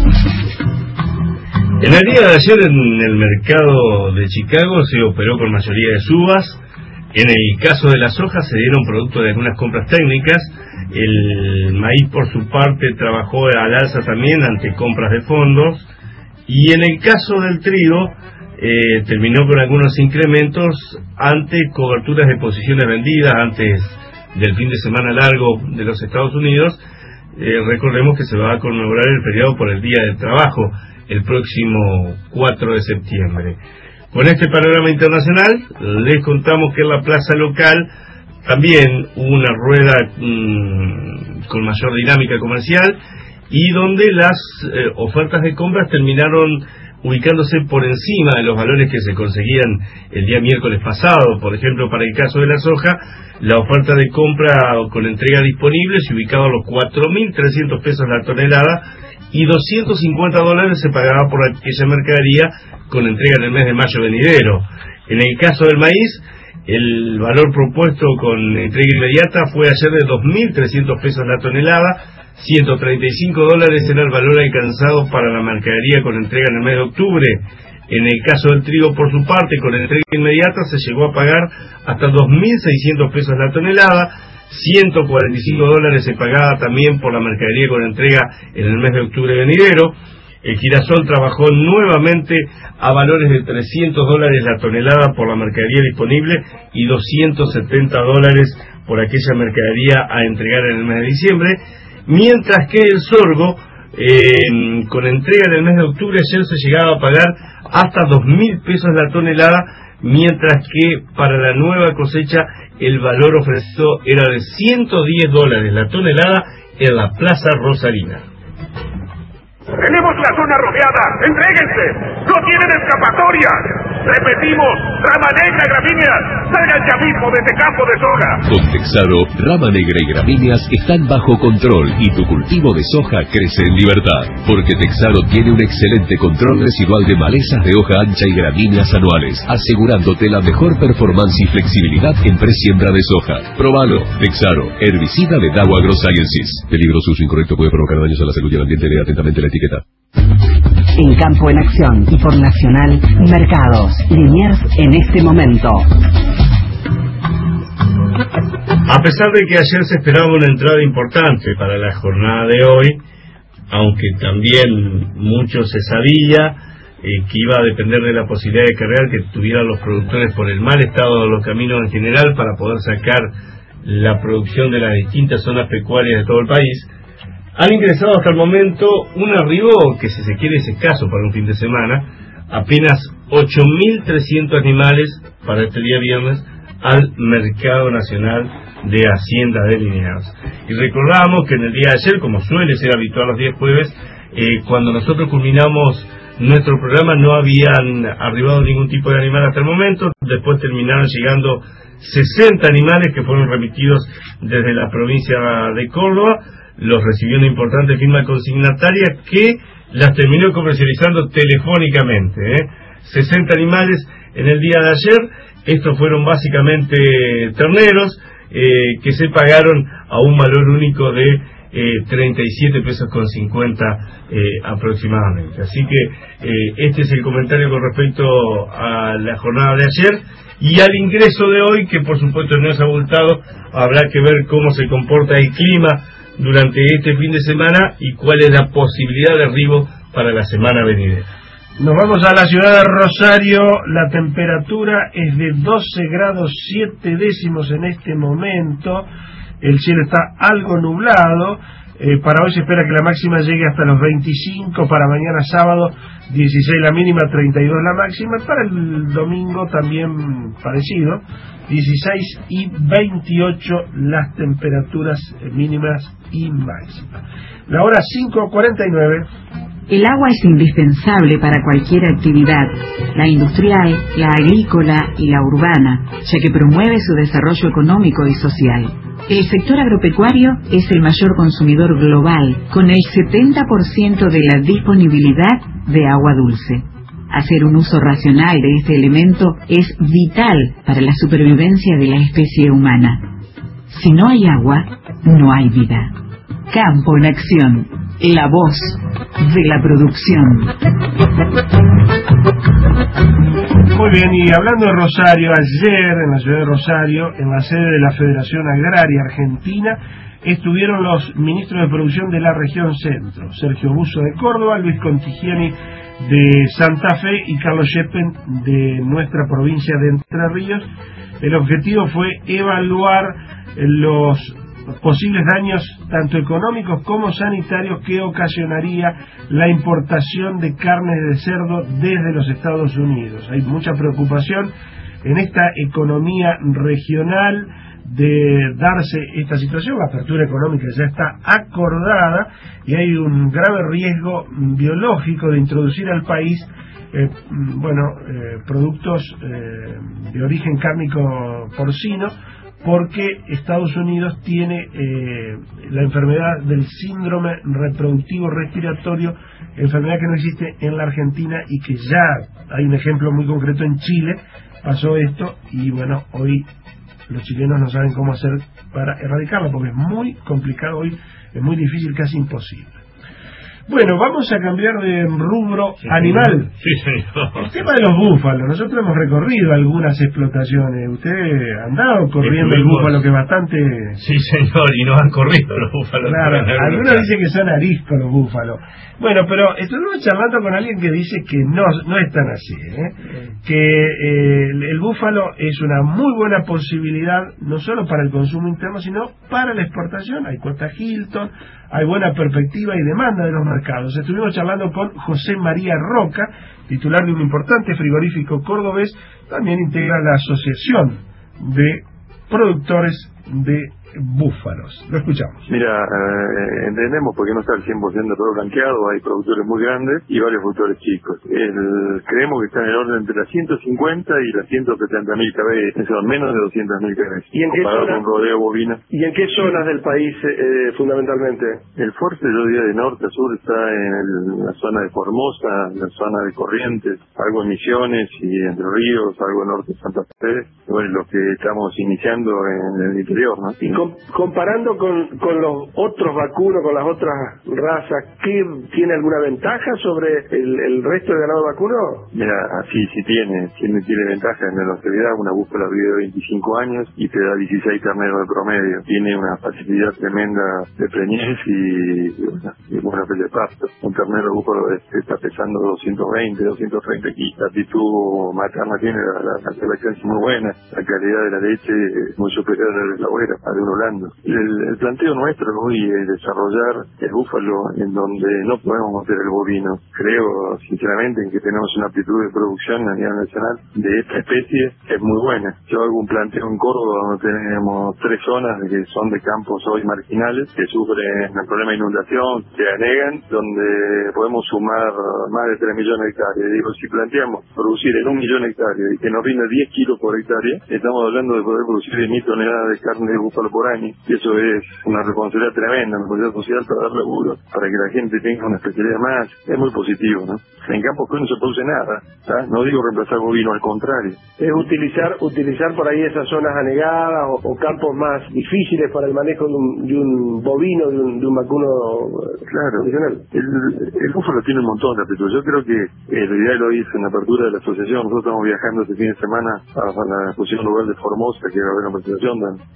En el día de ayer en el mercado de Chicago se operó con mayoría de subas. En el caso de la soja se dieron producto de algunas compras técnicas. El maíz por su parte trabajó al alza también ante compras de fondos. Y en el caso del trigo eh, terminó con algunos incrementos ante coberturas de posiciones vendidas antes del fin de semana largo de los Estados Unidos. Eh, recordemos que se va a conmemorar el feriado por el Día del Trabajo el próximo cuatro de septiembre. Con este panorama internacional les contamos que en la plaza local también hubo una rueda mmm, con mayor dinámica comercial, y donde las eh, ofertas de compras terminaron ubicándose por encima de los valores que se conseguían el día miércoles pasado. Por ejemplo, para el caso de la soja, la oferta de compra con entrega disponible se ubicaba a los cuatro mil trescientos pesos la tonelada, y doscientos cincuenta dólares se pagaba por aquella mercadería con entrega en el mes de mayo venidero. En el caso del maíz, el valor propuesto con entrega inmediata fue ayer de dos mil trescientos pesos la tonelada, ciento treinta y cinco dólares era el valor alcanzado para la mercadería con entrega en el mes de octubre. En el caso del trigo, por su parte, con entrega inmediata se llegó a pagar hasta dos mil seiscientos pesos la tonelada, ciento cuarenta y cinco dólares se pagaba también por la mercadería con entrega en el mes de octubre venidero. El girasol trabajó nuevamente a valores de trescientos dólares la tonelada por la mercadería disponible y doscientos setenta dólares por aquella mercadería a entregar en el mes de diciembre. Mientras que el sorgo, eh, con entrega en el mes de octubre, ayer se llegaba a pagar hasta dos mil pesos la tonelada, mientras que para la nueva cosecha el valor ofrecido era de ciento diez dólares la tonelada en la Plaza Rosarina. Tenemos la zona rodeada, entréguense, no tienen escapatoria. Repetimos, rama negra y gramíneas, salgan ya mismo de este campo de soja. Con Texaro, rama negra y gramíneas están bajo control y tu cultivo de soja crece en libertad, porque Texaro tiene un excelente control residual de malezas de hoja ancha y gramíneas anuales, asegurándote la mejor performance y flexibilidad en presiembra de soja. Probalo. Texaro, herbicida de Dow AgroSciences. Peligroso uso incorrecto puede provocar daños a la salud y al ambiente. Lea atentamente la etiqueta. En Campo en Acción y por Nacional, mercados, Liniers en este momento. A pesar de que ayer se esperaba una entrada importante para la jornada de hoy, aunque también mucho se sabía eh, que iba a depender de la posibilidad de cargar que tuvieran los productores por el mal estado de los caminos en general para poder sacar la producción de las distintas zonas pecuarias de todo el país, han ingresado hasta el momento un arribo que, si se quiere, es escaso para un fin de semana, apenas ocho mil trescientos animales para este día viernes al Mercado Nacional de Hacienda de Liniers. Y recordamos que en el día de ayer, como suele ser habitual los días jueves, eh, cuando nosotros culminamos nuestro programa no habían arribado ningún tipo de animal hasta el momento. Después terminaron llegando sesenta animales que fueron remitidos desde la provincia de Córdoba. Los recibió una importante firma consignataria que las terminó comercializando telefónicamente, ¿eh? sesenta animales en el día de ayer. Estos fueron básicamente terneros eh, que se pagaron a un valor único de eh, treinta y siete pesos con cincuenta eh, aproximadamente. Así que eh, este es el comentario con respecto a la jornada de ayer y al ingreso de hoy, que por supuesto no es abultado. Habrá que ver cómo se comporta el clima durante este fin de semana y cuál es la posibilidad de arribo para la semana venidera. Nos vamos a la ciudad de Rosario. La temperatura es de doce grados siete décimos en este momento. El cielo está algo nublado. Eh, para hoy se espera que la máxima llegue hasta los veinticinco, para mañana sábado dieciséis la mínima, treinta y dos la máxima, para el domingo también parecido, dieciséis y veintiocho las temperaturas mínimas y máximas. La hora cinco cuarenta y nueve. El agua es indispensable para cualquier actividad, la industrial, la agrícola y la urbana, ya que promueve su desarrollo económico y social. El sector agropecuario es el mayor consumidor global, con el setenta por ciento de la disponibilidad de agua dulce. Hacer un uso racional de este elemento es vital para la supervivencia de la especie humana. Si no hay agua, no hay vida. Campo en Acción, la voz de la producción. Muy bien, y hablando de Rosario, ayer en la ciudad de Rosario, en la sede de la Federación Agraria Argentina, estuvieron los ministros de producción de la región centro, Sergio Busso de Córdoba, Luis Contigiani de Santa Fe y Carlos Yeppen de nuestra provincia de Entre Ríos. El objetivo fue evaluar los posibles daños tanto económicos como sanitarios que ocasionaría la importación de carne de cerdo desde los Estados Unidos. Hay mucha preocupación en esta economía regional de darse esta situación. La apertura económica ya está acordada y hay un grave riesgo biológico de introducir al país eh, bueno eh, productos eh, de origen cárnico porcino, porque Estados Unidos tiene eh, la enfermedad del síndrome reproductivo respiratorio, enfermedad que no existe en la Argentina y que ya hay un ejemplo muy concreto en Chile, pasó esto y bueno, hoy los chilenos no saben cómo hacer para erradicarlo, porque es muy complicado hoy, es muy difícil, casi imposible. Bueno, vamos a cambiar de rubro sí, animal. Sí, señor. El tema de los búfalos. Nosotros hemos recorrido algunas explotaciones. Usted ha andado corriendo el búfalo, que es bastante... Sí, señor, y no han corrido los búfalos. Claro, algunos dicen que son ariscos los búfalos. Bueno, pero estuvimos charlando con alguien que dice que no, no es tan así, ¿eh? Que eh, el, el búfalo es una muy buena posibilidad, no solo para el consumo interno, sino para la exportación. Hay cuota Hilton, hay buena perspectiva y demanda de los mercados. Estuvimos charlando con José María Roca, titular de un importante frigorífico cordobés, también integra la Asociación de Productores de Búfalos. Lo escuchamos. Mira, eh, entendemos por qué no está el cien por ciento de todo blanqueado. Hay productores muy grandes y varios productores chicos. El, creemos que está en el orden entre las ciento cincuenta y las ciento setenta mil cabezas, son menos de doscientas mil cabezas. ¿Y en qué zona, con rodeo bovino? ¿Y en qué zonas del país eh, fundamentalmente? El fuerte, yo diría, de norte a sur está en, el, en la zona de Formosa, en la zona de Corrientes, algo en Misiones y Entre Ríos, algo en norte de Santa Fe. Bueno, lo que estamos iniciando en el interior, ¿no? Y com comparando con, con los otros vacunos, con las otras razas, ¿qué tiene alguna ventaja sobre el, el resto del ganado vacuno? Mira, sí, sí tiene, tiene, tiene ventaja en la longevidad. Una búfala vive de veinticinco años y te da dieciséis terneros de promedio. Tiene una facilidad tremenda de preñez y, y, y buena pelea de pasto. Un ternero búfalo está pesando doscientos veinte, doscientos treinta kilos. La actitud materna tiene, la, la, la selección es muy buena, la calidad de la leche es muy superior a la de la abuela, a de un holando. El, el planteo nuestro hoy es desarrollar el búfalo en donde no podemos meter el bovino. Creo sinceramente en que tenemos una aptitud de producción a nivel nacional de esta especie, es muy buena. Yo hago un planteo en Córdoba donde tenemos tres zonas que son de campos hoy marginales, que sufren el problema de inundación, que anegan, donde podemos sumar más de tres millones de hectáreas. Digo, si planteamos producir en un millón de hectáreas y que nos rinda diez kilos por hectárea, estamos hablando de poder producir diez mil toneladas de carne de búfalo por año. Y eso es una responsabilidad tremenda, una responsabilidad social para dar laburo, para que la gente tenga una especialidad más. Es muy positivo, ¿no? En campos que no se produce nada, ¿sabes? No digo reemplazar bovino, al contrario. Es utilizar utilizar por ahí esas zonas anegadas o, o campos más difíciles para el manejo de un, de un bovino, de un, de un vacuno. Claro, el, el búfalo tiene un montón de aptitud. Yo creo que eh, lo ideal hoy es en la apertura de la asociación. Nosotros estamos viajando este fin de semana a, a la exposición local de Formosa, que va a haber una presentación de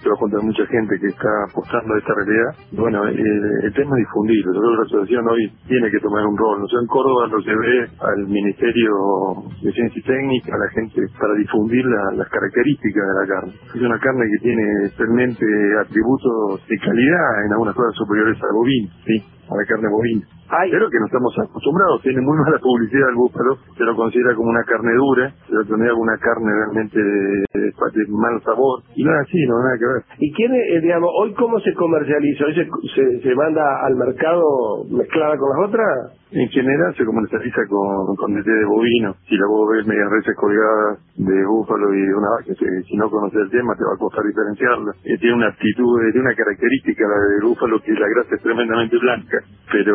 se va a juntar mucha gente que está apostando a esta realidad. Bueno, el, el tema es difundirlo. Yo creo que la asociación hoy tiene que tomar un rol. Nosotros en Córdoba lo llevé al Ministerio de Ciencia y Técnica, a la gente, para difundir la, las características de la carne. Es una carne que tiene realmente atributos de calidad, en algunas cosas superiores al bovino, ¿sí? A la carne bovina. Ay. Pero que no estamos acostumbrados, tiene muy mala publicidad el búfalo, se lo considera como una carne dura, se lo considera como una carne realmente de, de, de mal sabor, y no es así, no nada que ver. ¿Y quién, eh, digamos, hoy cómo se comercializa? ¿Hoy se, se, se manda al mercado mezclada con las otras? En general se comercializa con, con D T de bovino. Si la vos ves medias reses colgadas de búfalo y de una vaca, si, si no conoces el tema te va a costar diferenciarla. Eh, tiene una actitud, eh, tiene una característica la del búfalo, que la grasa es tremendamente blanca, pero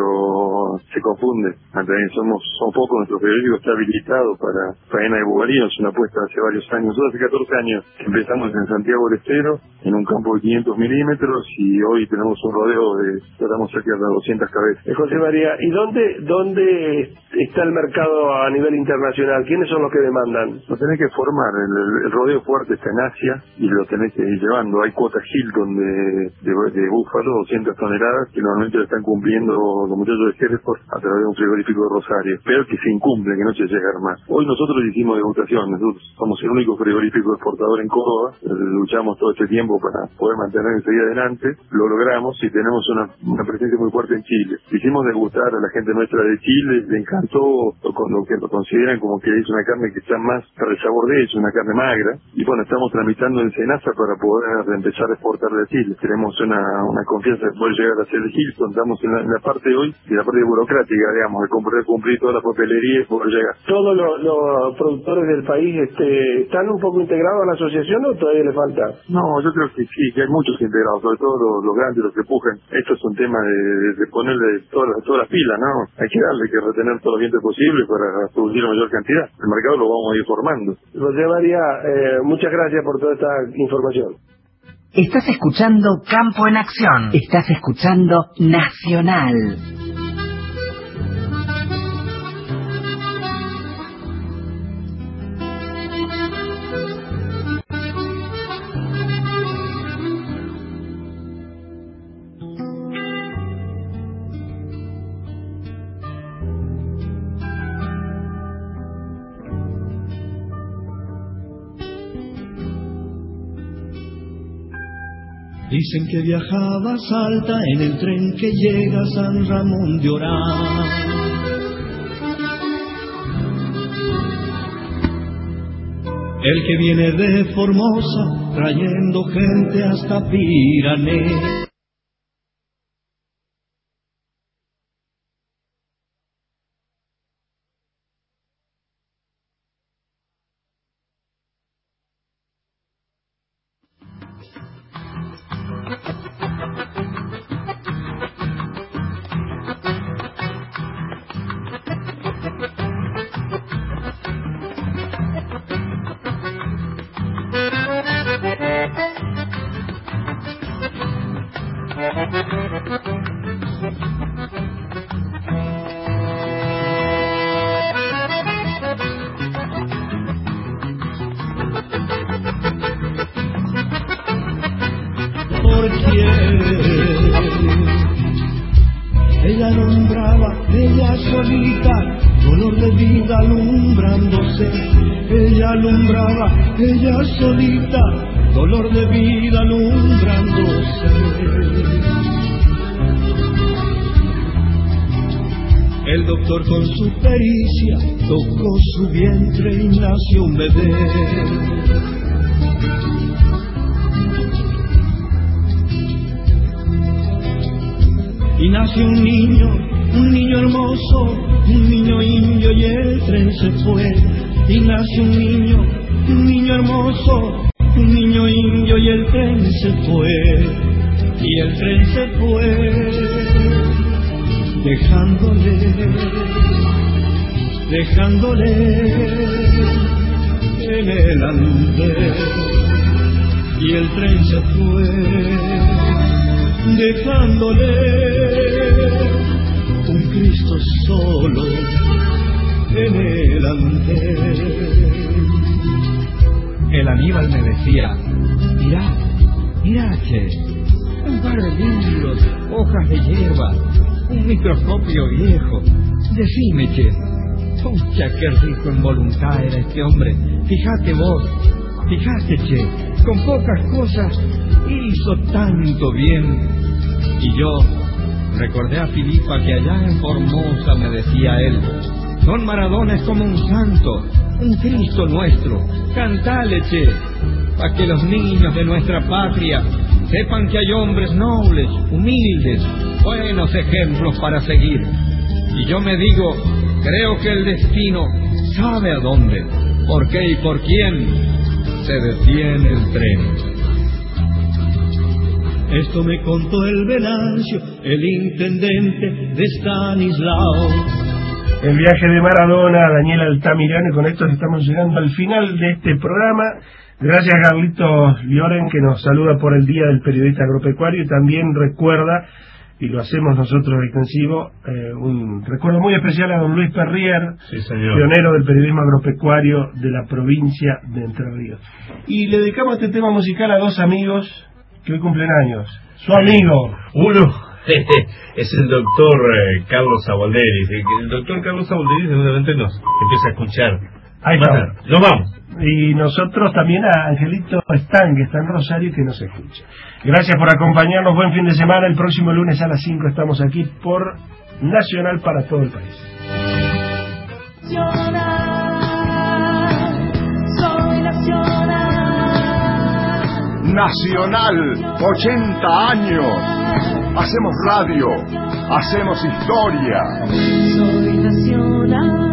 se confunde. También somos, son pocos, nuestro frigorífico está habilitado para faena de bugalín, es una apuesta hace varios años. Nosotros hace catorce años empezamos en Santiago del Estero, en un campo de quinientos milímetros, y hoy tenemos un rodeo de, tratamos cerca de doscientas cabezas. Eh, José María, ¿y dónde, dónde está el mercado a nivel internacional? ¿Quiénes son los que demandan? Lo tenés que formar, el, el, el rodeo fuerte está en Asia, y lo tenés que ir llevando. Hay cuotas Hilton de, de, de búfalo, doscientas toneladas, que normalmente lo están cumpliendo los muchachos de Hereford a través de un frigorífico de Rosario, pero que se incumple, que no se llega más. Hoy nosotros hicimos degustación, nosotros somos el único frigorífico exportador en Córdoba, luchamos todo este tiempo para poder mantener seguir adelante, lo logramos y tenemos una, una presencia muy fuerte en Chile. Hicimos degustar a la gente nuestra de Chile, le encantó con lo que lo consideran como que es una carne que está más para el sabor de ellos, una carne magra, y bueno, estamos tramitando en Senasa para poder empezar a exportar de Chile. Tenemos una, una confianza de poder llegar a ser de Hilton, estamos en la, en la parte de hoy, de la parte burocrática, digamos, de cumplir, cumplir toda la papelería y poder llegar. ¿Todos los, los productores del país este, están un poco integrados a la asociación o todavía le falta? No, yo creo que sí, que hay muchos integrados, sobre todo los, los grandes, los que pujan. Esto es un tema de, de, de ponerle todas las, todas las pilas, ¿no? Hay que darle, que retener todos los vientos posibles para producir la mayor cantidad. El mercado lo vamos a ir formando. José María, eh, muchas gracias por toda esta información. Estás escuchando Campo en Acción. Estás escuchando Nacional. Dicen que viajaba a Salta en el tren que llega a San Ramón de Orán. El que viene de Formosa trayendo gente hasta Pirané. Ella alumbraba, ella solita, color de vida alumbrándose. Ella alumbraba, ella solita, color de vida alumbrándose. El doctor con su pericia tocó su vientre y nació un bebé. Y nació un niño, un niño hermoso, un niño indio y el tren se fue. Y nació un niño, un niño hermoso, un niño indio y el tren se fue. Y el tren se fue, dejándole, dejándole en el andén. Y el tren se fue, dejándole un Cristo solo en el andén. El Aníbal me decía, mirá, Mirá, che, un par de libros, hojas de hierba, un microscopio viejo. Decime, che, pucha, qué rico en voluntad era este hombre. Fíjate vos, fíjate, che, con pocas cosas hizo tanto bien. Y yo recordé a Filipa que allá en Formosa me decía él: Don Maradona es como un santo, un Cristo nuestro. Cantale, che, para que los niños de nuestra patria sepan que hay hombres nobles, humildes, buenos ejemplos para seguir. Y yo me digo, creo que el destino sabe a dónde, por qué y por quién se detiene el tren. Esto me contó el Venancio, el intendente de Stanislao. El viaje de Maradona, Daniel Altamirano, y con esto estamos llegando al final de este programa. Gracias a Carlitos Lioren, que nos saluda por el Día del Periodista Agropecuario, y también recuerda, y lo hacemos nosotros extensivo, eh, un recuerdo muy especial a don Luis Perrier, sí, señor, pionero del periodismo agropecuario de la provincia de Entre Ríos. Y le dedicamos este tema musical a dos amigos que hoy cumplen años. Su amigo. Uno es el doctor eh, Carlos Sabolderis. El doctor Carlos Sabolderis seguramente nos empieza a escuchar. Ahí está. Nos vamos. Y nosotros también a Angelito Stan, que está en Rosario y que nos escucha. Gracias por acompañarnos. Buen fin de semana. El próximo lunes a las cinco estamos aquí por Nacional para todo el país. Soy nacional. Nacional, ochenta años. Hacemos radio, hacemos historia. Soy nacional.